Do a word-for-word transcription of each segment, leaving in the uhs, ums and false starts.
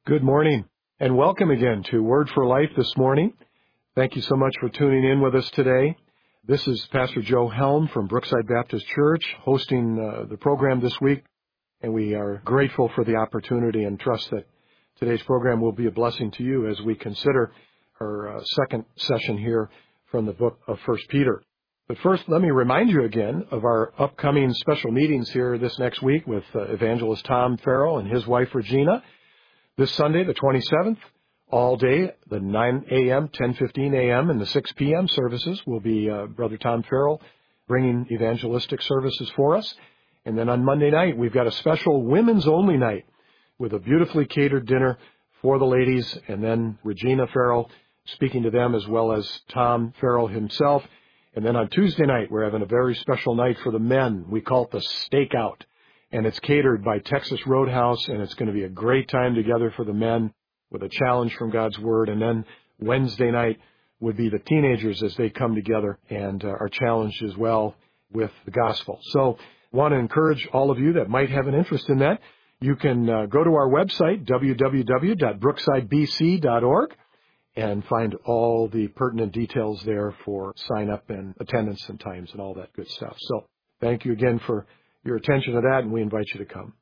Good morning, and welcome again to Word for Life this morning. Thank you so much for tuning in with us today. This is Pastor Joe Helm from Brookside Baptist Church hosting uh, the program this week, and we are grateful for the opportunity and trust that today's program will be a blessing to you as we consider our uh, second session here from the book of First Peter. But first, let me remind you again of our upcoming special meetings here this next week with uh, Evangelist Tom Farrell and his wife Regina. This Sunday, the twenty-seventh, all day, the nine a.m., ten fifteen a.m., and the six p.m. services will be uh, Brother Tom Farrell bringing evangelistic services for us. And then on Monday night, we've got a special women's-only night with a beautifully catered dinner for the ladies, and then Regina Farrell speaking to them as well as Tom Farrell himself. And then on Tuesday night, we're having a very special night for the men. We call it the Stakeout. And it's catered by Texas Roadhouse, and it's going to be a great time together for the men with a challenge from God's Word. And then Wednesday night would be the teenagers as they come together and uh, are challenged as well with the gospel. So I want to encourage all of you that might have an interest in that. You can uh, go to our website, w w w dot brookside b c dot org, and find all the pertinent details there for sign-up and attendance and times and all that good stuff. So thank you again for your attention to that, and we invite you to come.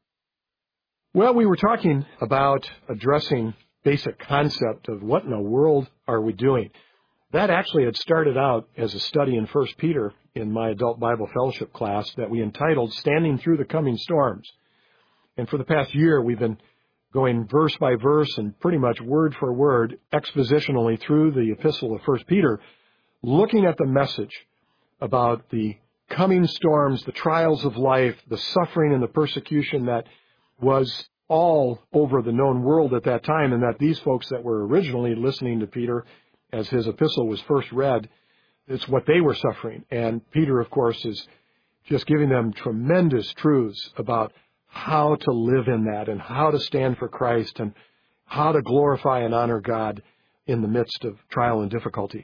Well, we were talking about addressing basic concept of what in the world are we doing. That actually had started out as a study in First Peter in my adult Bible fellowship class that we entitled Standing Through the Coming Storms. And for the past year, we've been going verse by verse and pretty much word for word expositionally through the epistle of First Peter, looking at the message about the coming storms, the trials of life, the suffering and the persecution that was all over the known world at that time, and that these folks that were originally listening to Peter as his epistle was first read, it's what they were suffering. And Peter, of course, is just giving them tremendous truths about how to live in that and how to stand for Christ and how to glorify and honor God in the midst of trial and difficulty.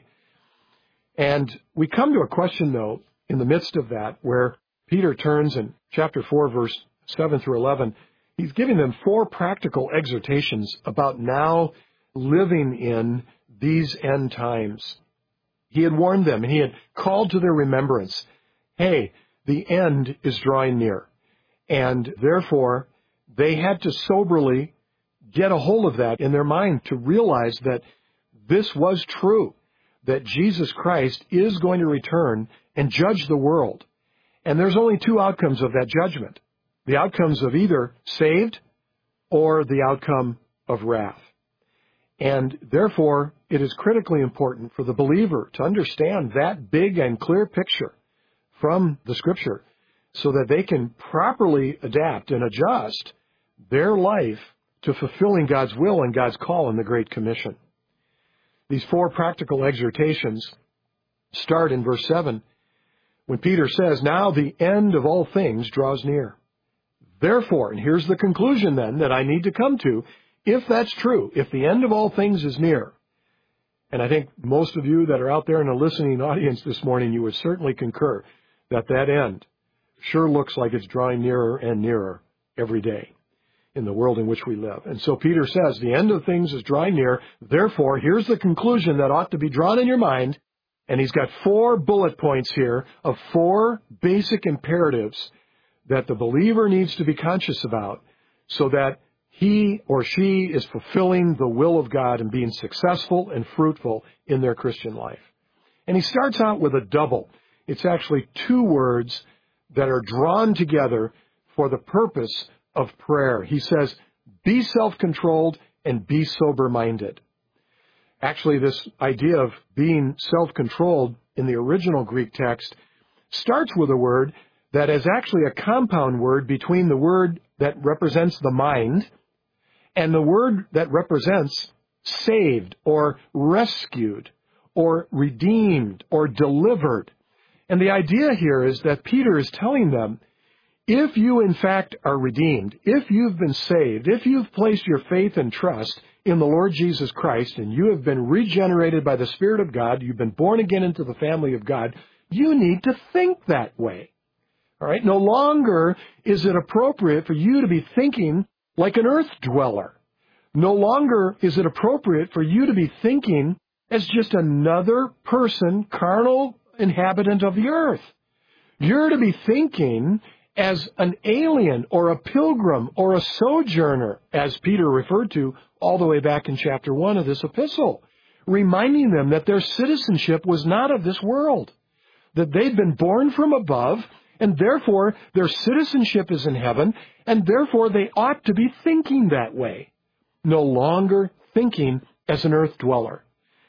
And we come to a question, though, in the midst of that, where Peter turns in chapter four, verse seven through eleven, he's giving them four practical exhortations about now living in these end times. He had warned them, and he had called to their remembrance, hey, the end is drawing near. And therefore, they had to soberly get a hold of that in their mind to realize that this was true, that Jesus Christ is going to return and judge the world. And there's only two outcomes of that judgment. The outcomes of either saved or the outcome of wrath. And therefore, it is critically important for the believer to understand that big and clear picture from the Scripture so that they can properly adapt and adjust their life to fulfilling God's will and God's call in the Great Commission. These four practical exhortations start in verse seven, when Peter says, now the end of all things draws near. Therefore, and here's the conclusion then that I need to come to, if that's true, if the end of all things is near, and I think most of you that are out there in the listening audience this morning, you would certainly concur that that end sure looks like it's drawing nearer and nearer every day in the world in which we live. And so Peter says, the end of things is drawing near. Therefore, here's the conclusion that ought to be drawn in your mind. And he's got four bullet points here of four basic imperatives that the believer needs to be conscious about so that he or she is fulfilling the will of God and being successful and fruitful in their Christian life. And he starts out with a double. It's actually two words that are drawn together for the purpose of prayer. He says, be self-controlled and be sober-minded. Actually, this idea of being self-controlled in the original Greek text starts with a word that is actually a compound word between the word that represents the mind and the word that represents saved or rescued or redeemed or delivered. And the idea here is that Peter is telling them, if you in fact are redeemed, if you've been saved, if you've placed your faith and trust in the Lord Jesus Christ, and you have been regenerated by the Spirit of God, you've been born again into the family of God, you need to think that way. All right? No longer is it appropriate for you to be thinking like an earth dweller. No longer is it appropriate for you to be thinking as just another person, carnal inhabitant of the earth. You're to be thinking as an alien or a pilgrim or a sojourner, as Peter referred to all the way back in chapter one of this epistle, reminding them that their citizenship was not of this world, that they'd been born from above, and therefore their citizenship is in heaven, and therefore they ought to be thinking that way, no longer thinking as an earth dweller.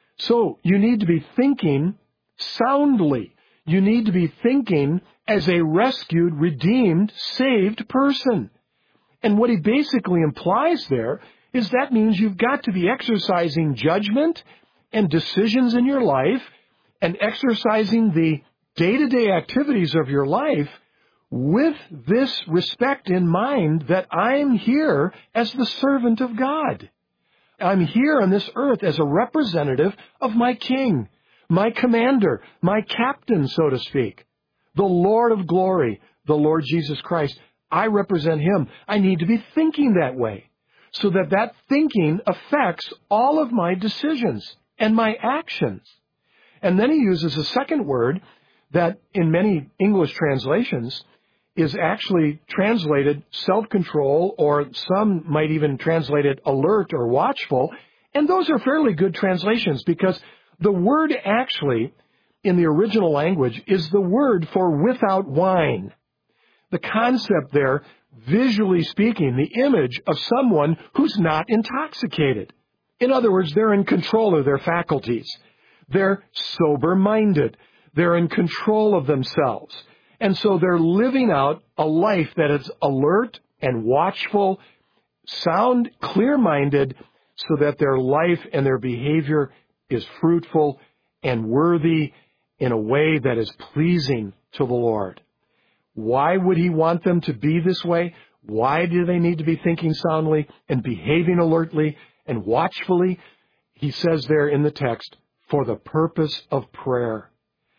So you need to be thinking soundly. You need to be thinking as a rescued, redeemed, saved person. And what he basically implies there is that means you've got to be exercising judgment and decisions in your life and exercising the day-to-day activities of your life with this respect in mind that I'm here as the servant of God. I'm here on this earth as a representative of my King, my commander, my captain, so to speak, the Lord of glory, the Lord Jesus Christ. I represent him. I need to be thinking that way so that that thinking affects all of my decisions and my actions. And then he uses a second word that in many English translations is actually translated self-control, or some might even translate it alert or watchful. And those are fairly good translations because the word actually in the original language is the word for without wine. The concept there, visually speaking, the image of someone who's not intoxicated. In other words, they're in control of their faculties. They're sober-minded. They're in control of themselves. And so they're living out a life that is alert and watchful, sound, clear-minded, so that their life and their behavior is fruitful and worthy in a way that is pleasing to the Lord. Why would he want them to be this way? Why do they need to be thinking soundly and behaving alertly and watchfully? He says there in the text, for the purpose of prayer.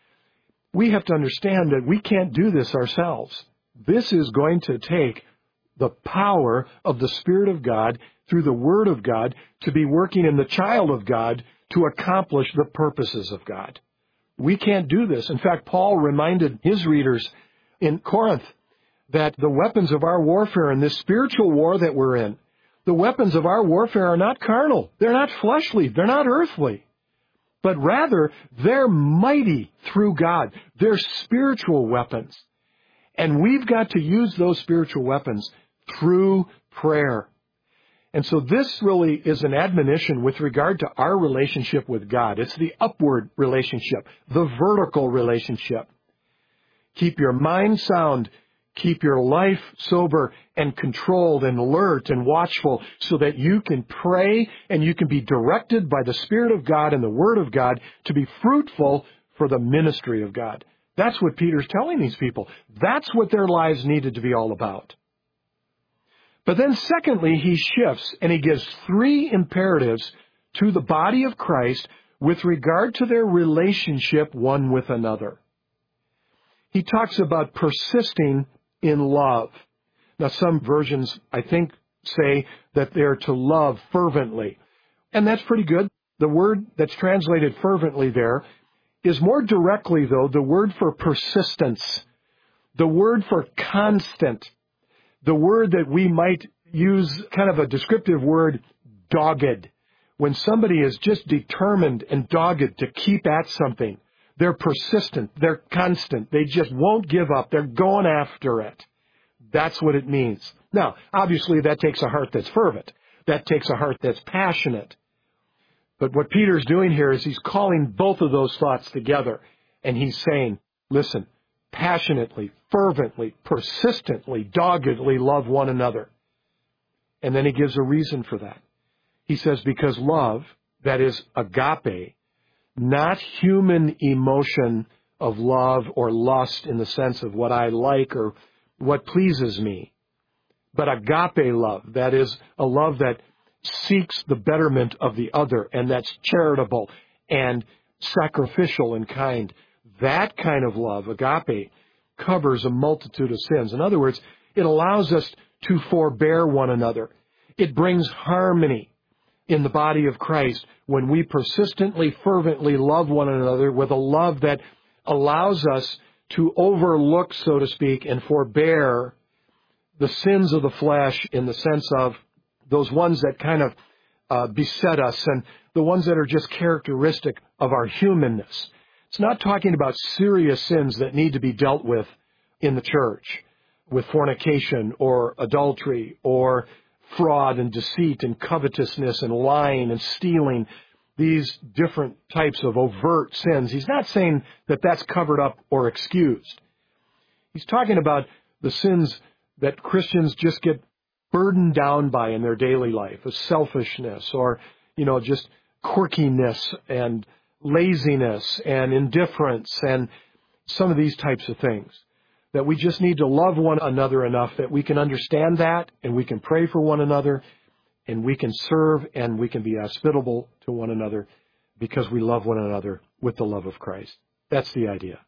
We have to understand that we can't do this ourselves. This is going to take the power of the Spirit of God through the Word of God to be working in the child of God to accomplish the purposes of God. We can't do this. In fact, Paul reminded his readers in Corinth that the weapons of our warfare in this spiritual war that we're in, the weapons of our warfare are not carnal. They're not fleshly. They're not earthly. But rather, they're mighty through God. They're spiritual weapons. And we've got to use those spiritual weapons through prayer. And so this really is an admonition with regard to our relationship with God. It's the upward relationship, the vertical relationship. Keep your mind sound. Keep your life sober and controlled and alert and watchful so that you can pray and you can be directed by the Spirit of God and the Word of God to be fruitful for the ministry of God. That's what Peter's telling these people. That's what their lives needed to be all about. But then secondly, he shifts and he gives three imperatives to the body of Christ with regard to their relationship one with another. He talks about persisting in love. Now, some versions, I think, say that they're to love fervently. And that's pretty good. The word that's translated fervently there is more directly, though, the word for persistence, the word for constant, the word that we might use, kind of a descriptive word, dogged. When somebody is just determined and dogged to keep at something, they're persistent, they're constant, they just won't give up, they're going after it. That's what it means. Now, obviously that takes a heart that's fervent. That takes a heart that's passionate. But what Peter's doing here is he's calling both of those thoughts together. And he's saying, listen, passionately, fervently, persistently, doggedly love one another. And then he gives a reason for that. He says, because love, that is agape, not human emotion of love or lust in the sense of what I like or what pleases me, but agape love, that is a love that seeks the betterment of the other, and that's charitable and sacrificial in kind. That kind of love, agape, covers a multitude of sins. In other words, it allows us to forbear one another. It brings harmony. in the body of Christ when we persistently, fervently love one another with a love that allows us to overlook, so to speak, and forbear the sins of the flesh in the sense of those ones that kind of uh, beset us and the ones that are just characteristic of our humanness. It's not talking about serious sins that need to be dealt with in the church, with fornication or adultery or fraud and deceit and covetousness and lying and stealing, these different types of overt sins. He's not saying that that's covered up or excused. He's talking about the sins that Christians just get burdened down by in their daily life, of selfishness or, you know, just quirkiness and laziness and indifference and some of these types of things. That we just need to love one another enough that we can understand that and we can pray for one another and we can serve and we can be hospitable to one another because we love one another with the love of Christ. That's the idea.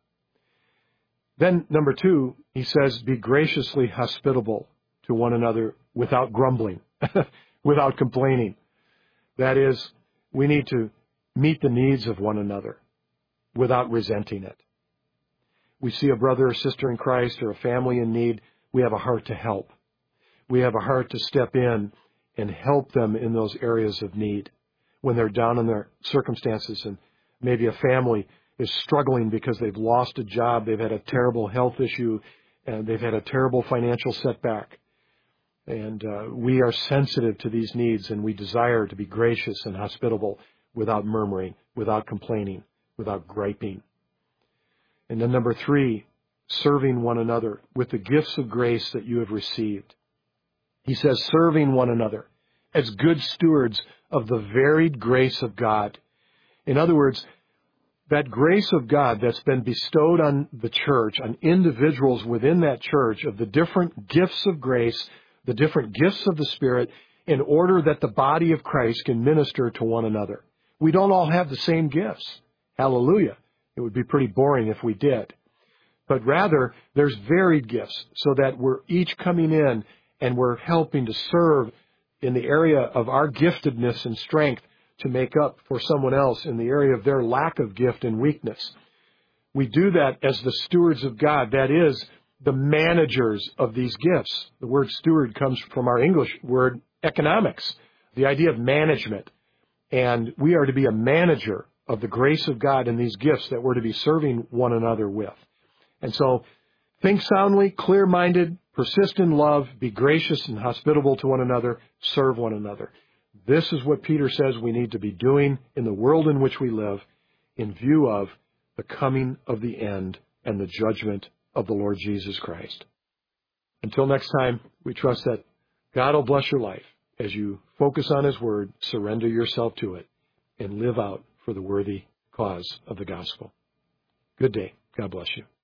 Then, number two, he says, be graciously hospitable to one another without grumbling, without complaining. That is, we need to meet the needs of one another without resenting it. We see a brother or sister in Christ or a family in need, we have a heart to help. We have a heart to step in and help them in those areas of need when they're down in their circumstances and maybe a family is struggling because they've lost a job, they've had a terrible health issue, and they've had a terrible financial setback. And uh, we are sensitive to these needs, and we desire to be gracious and hospitable without murmuring, without complaining, without griping. And then number three, serving one another with the gifts of grace that you have received. He says, serving one another as good stewards of the varied grace of God. In other words, that grace of God that's been bestowed on the church, on individuals within that church, of the different gifts of grace, the different gifts of the Spirit, in order that the body of Christ can minister to one another. We don't all have the same gifts. Hallelujah. It would be pretty boring if we did. But rather, there's varied gifts so that we're each coming in and we're helping to serve in the area of our giftedness and strength to make up for someone else in the area of their lack of gift and weakness. We do that as the stewards of God. That is, the managers of these gifts. The word steward comes from our English word economics, the idea of management. And we are to be a manager of the grace of God in these gifts that we're to be serving one another with. And so, think soundly, clear-minded, persist in love, be gracious and hospitable to one another, serve one another. This is what Peter says we need to be doing in the world in which we live in view of the coming of the end and the judgment of the Lord Jesus Christ. Until next time, we trust that God will bless your life as you focus on His Word, surrender yourself to it, and live out for the worthy cause of the gospel. Good day. God bless you.